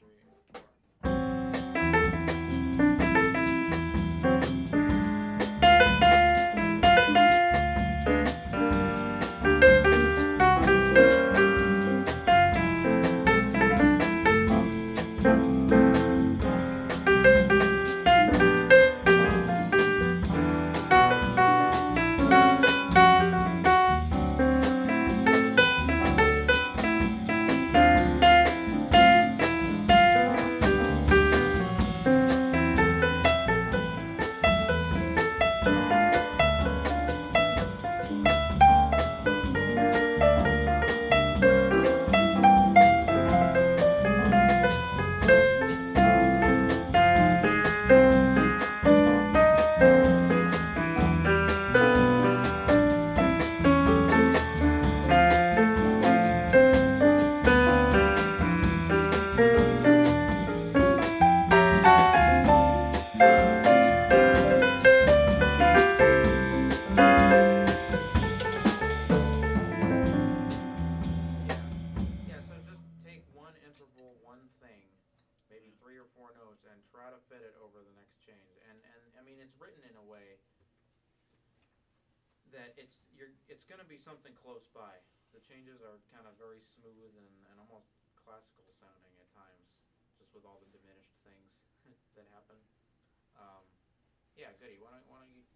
Yeah, so just take one interval, one thing, maybe three or four notes, and try to fit it over the next change. And I mean, it's written in a way that it's going to be something close by. The changes are kind of very smooth and almost classical sounding at times, just with all the diminished things that happen. Um, yeah, goody. Why don't you